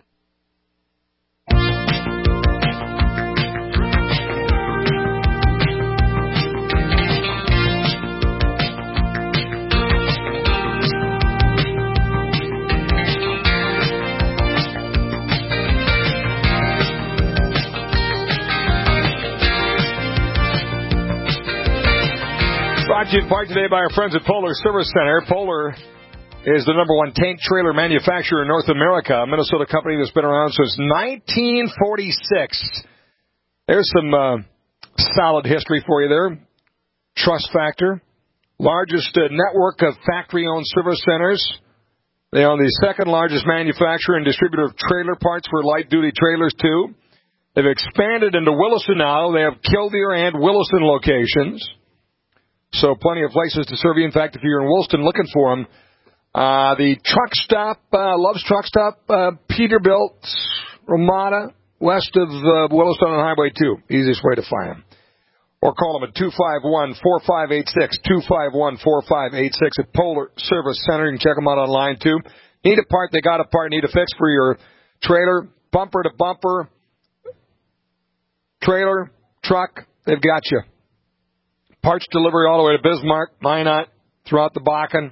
Brought to you in part today by our friends at Polar Service Center. Polar is the #1 tank trailer manufacturer in North America, a Minnesota company that's been around since 1946. There's some solid history for you there. Trust factor. Largest network of factory-owned service centers. They own the second largest manufacturer and distributor of trailer parts for light-duty trailers, too. They've expanded into Williston now. They have Killdeer and Williston locations. So plenty of places to serve you. In fact, if you're in Woolston looking for them, the truck stop, Love's Truck Stop, Peterbilt, Ramada, west of Williston on Highway 2. Easiest way to find them. Or call them at 251-4586, 251-4586 at Polar Service Center. You can check them out online, too. Need a part, they got a part. Need a fix for your trailer, bumper to bumper, trailer, truck, they've got you. Parts delivery all the way to Bismarck, Minot, throughout the Bakken.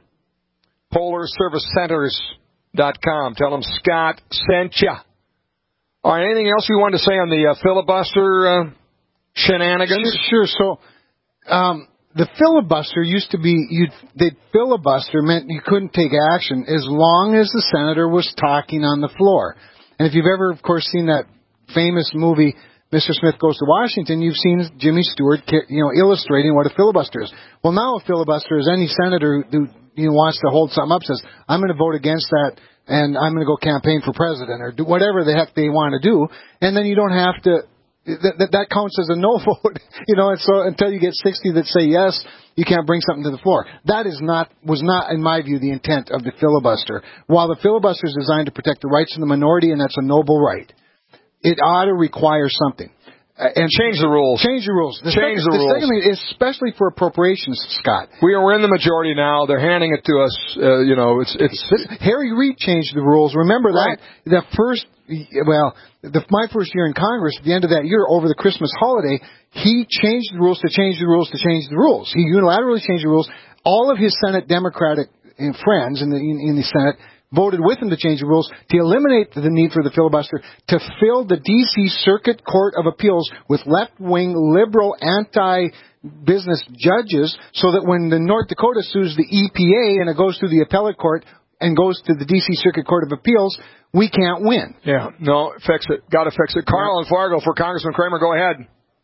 PolarServiceCenters.com. Tell them Scott sent you. All right, anything else you wanted to say on the filibuster shenanigans? Sure. So the filibuster used to be, the filibuster meant you couldn't take action as long as the senator was talking on the floor. And if you've ever, of course, seen that famous movie, Mr. Smith Goes to Washington, you've seen Jimmy Stewart, illustrating what a filibuster is. Well, now a filibuster is any senator who wants to hold something up, says, I'm going to vote against that, and I'm going to go campaign for president, or do whatever the heck they want to do, and then you don't have to, that counts as a no vote, and so until you get 60 that say yes, you can't bring something to the floor. That was not, in my view, the intent of the filibuster. While the filibuster is designed to protect the rights of the minority, and that's a noble right, it ought to require something. And change the rules. Change the rules. The rules. Secondly, especially for appropriations, Scott. We're in the majority now. They're handing it to us. Harry Reid changed the rules. Remember that? My first year in Congress, at the end of that year, over the Christmas holiday, he changed the rules to change the rules to change the rules. He unilaterally changed the rules. All of his Senate Democratic friends in the Senate voted with him to change the rules to eliminate the need for the filibuster, to fill the D.C. Circuit Court of Appeals with left-wing, liberal, anti-business judges, so that when the North Dakota sues the EPA and it goes through the appellate court and goes to the D.C. Circuit Court of Appeals, we can't win. Yeah, no, fix it. Got to fix it. Carl in Fargo for Congressman Kramer. Go ahead.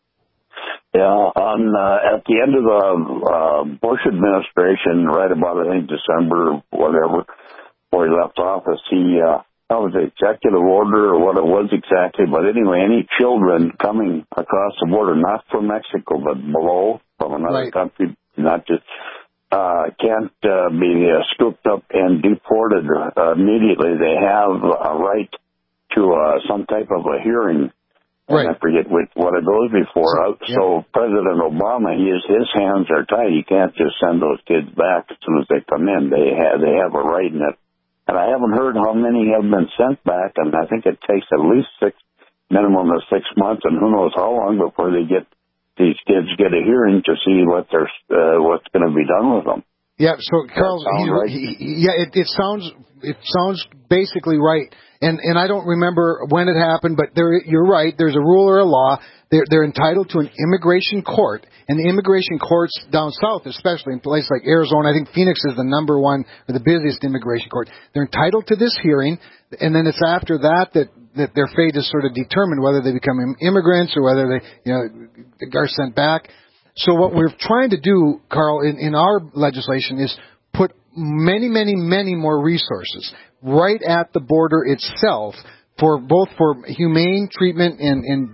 Yeah, at the end of the Bush administration, right about, I think, December, whatever, before he left office, that was an executive order or what it was exactly, but anyway, any children coming across the border, not from Mexico, but below, from another country, not just, can't be scooped up and deported immediately. They have a right to some type of a hearing. And I forget what it goes before. So President Obama, his hands are tied. He can't just send those kids back as soon as they come in. They have a right in it. And I haven't heard how many have been sent back, and I think it takes at least minimum of 6 months, and who knows how long before these kids get a hearing to see what's going to be done with them. Yeah, so Carl, it sounds basically right. And I don't remember when it happened, but you're right. There's a rule or a law. They're entitled to an immigration court, and the immigration courts down south, especially in places like Arizona, I think Phoenix is the number one or the busiest immigration court. They're entitled to this hearing, and then it's after that their fate is sort of determined, whether they become immigrants or whether they are sent back. So what we're trying to do, Carl, in our legislation is put many, many, many more resources right at the border itself for humane treatment and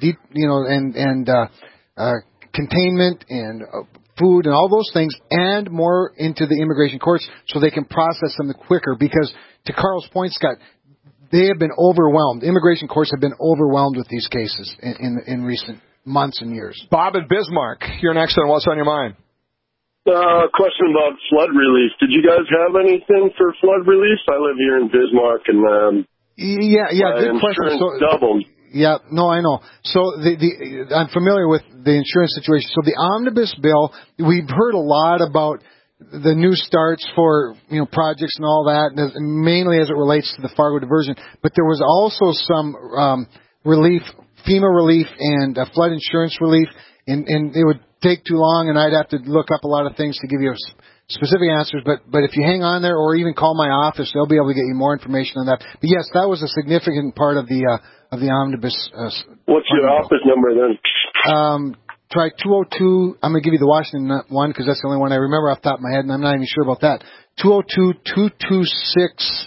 containment and food and all those things, and more into the immigration courts so they can process them quicker. Because to Carl's point, Scott, they have been overwhelmed. Immigration courts have been overwhelmed with these cases in recent months and years. Bob in Bismarck, you're next on What's on Your Mind. Question about flood relief. Did you guys have anything for flood relief? I live here in Bismarck, and good question. So, doubled. Yeah, no, I know. So I'm familiar with the insurance situation. So the omnibus bill, we've heard a lot about the new starts for projects and all that, mainly as it relates to the Fargo diversion. But there was also some relief, FEMA relief, and flood insurance relief, and it would take too long, and I'd have to look up a lot of things to give you specific answers. But if you hang on there, or even call my office, they'll be able to get you more information on that. But yes, that was a significant part of the omnibus. What's your office number then? Try 202. I'm going to give you the Washington one because that's the only one I remember off the top of my head, and I'm not even sure about that. 202-226.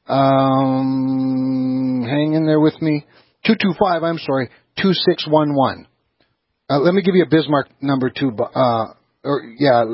Hang in there with me. 225. I'm sorry. 2611. Let me give you a Bismarck number too.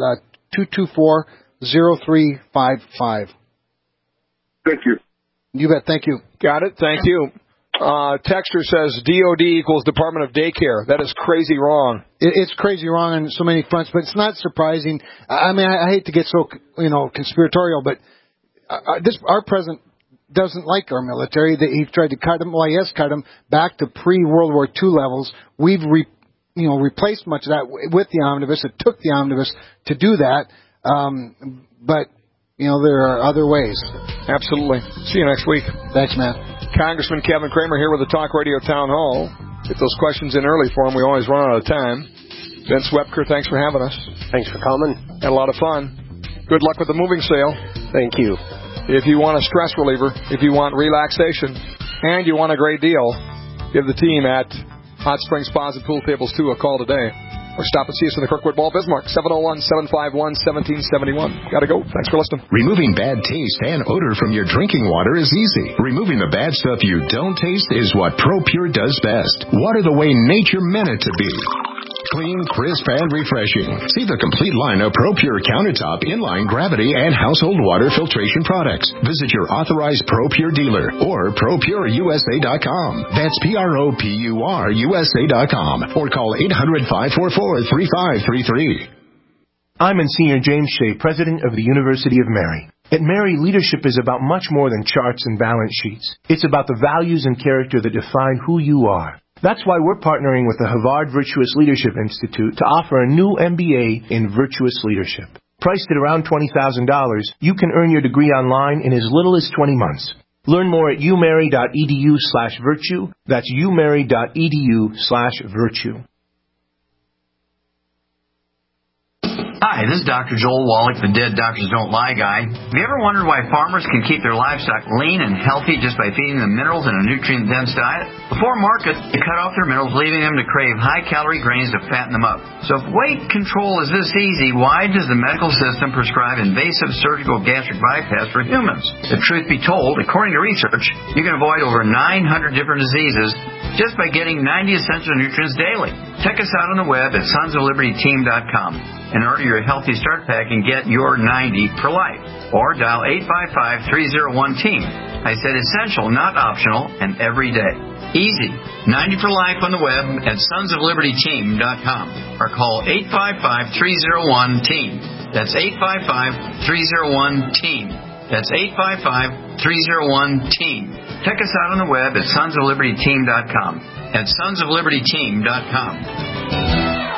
888-224-0355. Thank you. You bet. Thank you. Got it. Thank you. Texter says DOD equals Department of Daycare. That is crazy wrong. It's crazy wrong on so many fronts, but it's not surprising. I mean, I hate to get so, conspiratorial, but our president doesn't like our military. He tried to cut them. Well, he has cut them back to pre-World War II levels. We've replaced much of that with the omnibus. It took the omnibus to do that. But there are other ways. Absolutely. See you next week. Thanks, man. Congressman Kevin Kramer here with the Talk Radio Town Hall. Get those questions in early for him. We always run out of time. Vince Wepker, thanks for having us. Thanks for coming. Had a lot of fun. Good luck with the moving sale. Thank you. If you want a stress reliever, if you want relaxation, and you want a great deal, give the team at Hot Springs Spas and Pool Tables 2 a call today. Or stop and see us in the Kirkwood Mall, Bismarck, 701-751-1771. Gotta go. Thanks for listening. Removing bad taste and odor from your drinking water is easy. Removing the bad stuff you don't taste is what ProPure does best. Water the way nature meant it to be. Clean, crisp, and refreshing. See the complete line of ProPure countertop, inline, gravity, and household water filtration products. Visit your authorized ProPure dealer or ProPureUSA.com. That's ProPureUSA.com. Or call 800-544-3533. I'm Monsignor James Shea, President of the University of Mary. At Mary, leadership is about much more than charts and balance sheets. It's about the values and character that define who you are. That's why we're partnering with the Havard Virtuous Leadership Institute to offer a new MBA in Virtuous Leadership. Priced at around $20,000, you can earn your degree online in as little as 20 months. Learn more at umary.edu/virtue. That's umary.edu/virtue. Hi, this is Dr. Joel Wallach, the Dead Doctors Don't Lie guy. Have you ever wondered why farmers can keep their livestock lean and healthy just by feeding them minerals in a nutrient-dense diet? Before market, they cut off their minerals, leaving them to crave high-calorie grains to fatten them up. So if weight control is this easy, why does the medical system prescribe invasive surgical gastric bypass for humans? The truth be told, according to research, you can avoid over 900 different diseases just by getting 90 essential nutrients daily. Check us out on the web at sonsoflibertyteam.com. And order your Healthy Start Pack and get your 90 for life. Or dial 855-301-TEAM. I said essential, not optional, and every day. Easy. 90 for life on the web at sonsoflibertyteam.com. Or call 855-301-TEAM. That's 855-301-TEAM. That's 855-301-TEAM. Check us out on the web at sonsoflibertyteam.com. At sonsoflibertyteam.com.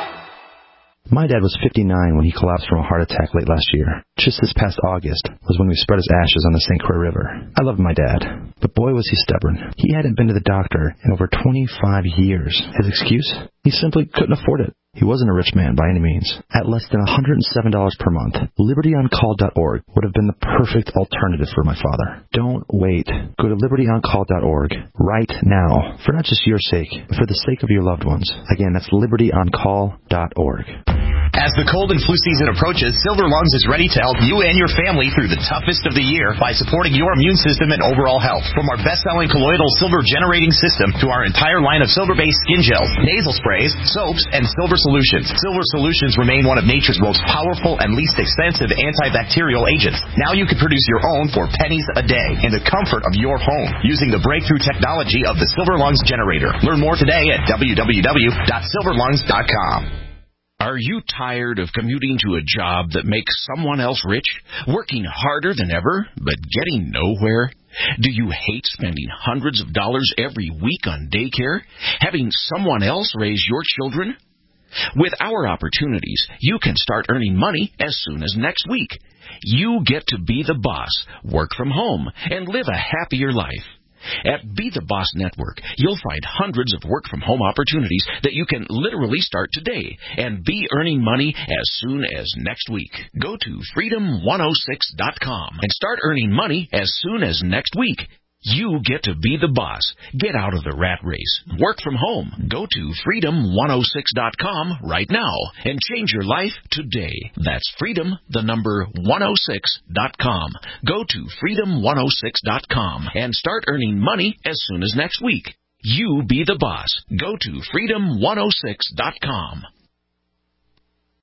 My dad was 59 when he collapsed from a heart attack late last year. Just this past August was when we spread his ashes on the St. Croix River. I loved my dad, but boy was he stubborn. He hadn't been to the doctor in over 25 years. His excuse? He simply couldn't afford it. He wasn't a rich man by any means. At less than $107 per month, LibertyOnCall.org would have been the perfect alternative for my father. Don't wait. Go to LibertyOnCall.org right now, for not just your sake, but for the sake of your loved ones. Again, that's LibertyOnCall.org. As the cold and flu season approaches, Silver Lungs is ready to help you and your family through the toughest of the year by supporting your immune system and overall health. From our best-selling colloidal silver generating system to our entire line of silver-based skin gels, nasal sprays, soaps, and silver solutions. Silver solutions remain one of nature's most powerful and least expensive antibacterial agents. Now you can produce your own for pennies a day in the comfort of your home using the breakthrough technology of the Silver Lungs generator. Learn more today at www.silverlungs.com. Are you tired of commuting to a job that makes someone else rich, working harder than ever, but getting nowhere? Do you hate spending hundreds of dollars every week on daycare, having someone else raise your children? With our opportunities, you can start earning money as soon as next week. You get to be the boss, work from home, and live a happier life. At Be the Boss Network, you'll find hundreds of work-from-home opportunities that you can literally start today and be earning money as soon as next week. Go to freedom106.com and start earning money as soon as next week. You get to be the boss. Get out of the rat race. Work from home. Go to freedom106.com right now and change your life today. That's freedom106.com. Go to freedom106.com and start earning money as soon as next week. You be the boss. Go to freedom106.com.